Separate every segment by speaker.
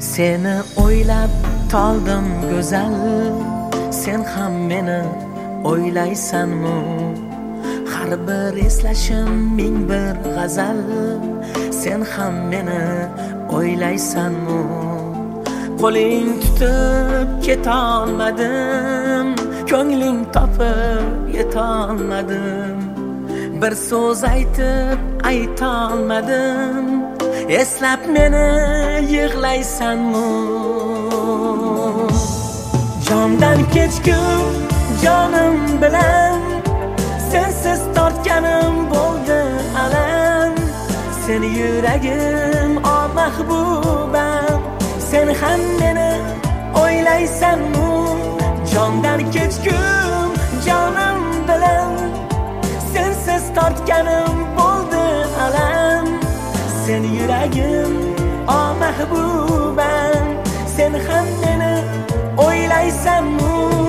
Speaker 1: Seni o'ylab toldim go'zal, sen ham meni o'ylaysanmi? Har bir eslashim ming bir g'azal, sen ham meni o'ylaysanmi? Qo'ling tutib ketolmadim, ko'ngling topib yetolmadim, bir so'z aytib aytolmadim, eslab meni yig'laysanmi? Jondan kechgum jonim bilan, sensiz tortganim bo'ldi alam. Seni yuragim o mahbubam, sen ham meni o'ylaysanmi? Jondan kechgum jonim bilan, sensiz tortganim bo'ldi alam. Sen yuragim o mahbubam, sen ham meni o'ylaysanmi?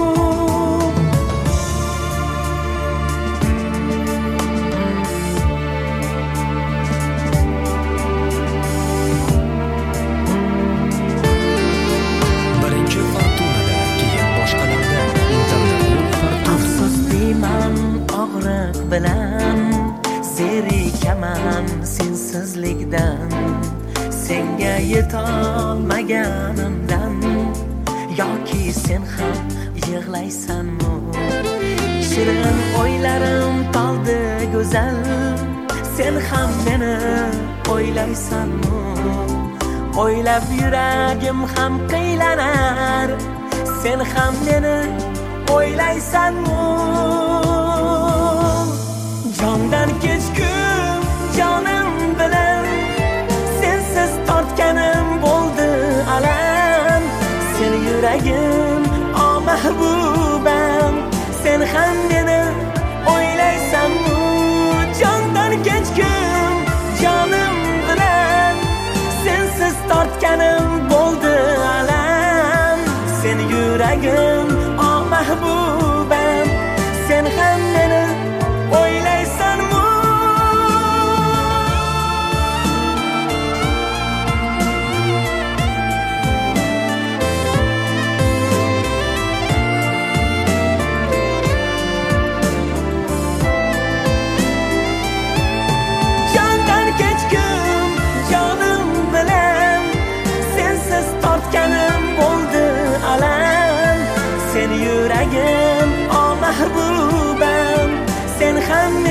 Speaker 2: Birinchi Fortunada, keyin boshqalarda internet Fortuna.
Speaker 1: Afsus deyman og'riq bilan, zerikaman sensizlikdan, senga yetolmaganimdan, yoki sen ham yig'laysanmi? Shirin o'ylarim toldi go'zal, sen ham meni o'ylaysanmi? O'ylab yuragim ham qiylanar, sen ham meni o'ylaysanmi? Jondan kechgum jonim bilan, sensiz tortganim bo'ldi alam. Sen yuragim o mahbubam, sen ham meni o'ylaysanmi? Jondan kechgum jonim bilan, sensiz tortganim bo'ldi alam. Sen yuragim o mahbubam, sen ham meni o'ylaysanmi? Jondan kechgum jonim bilan, sensiz tortganim bo'ldi alam. Sen yuragim o mahbubam, sen ham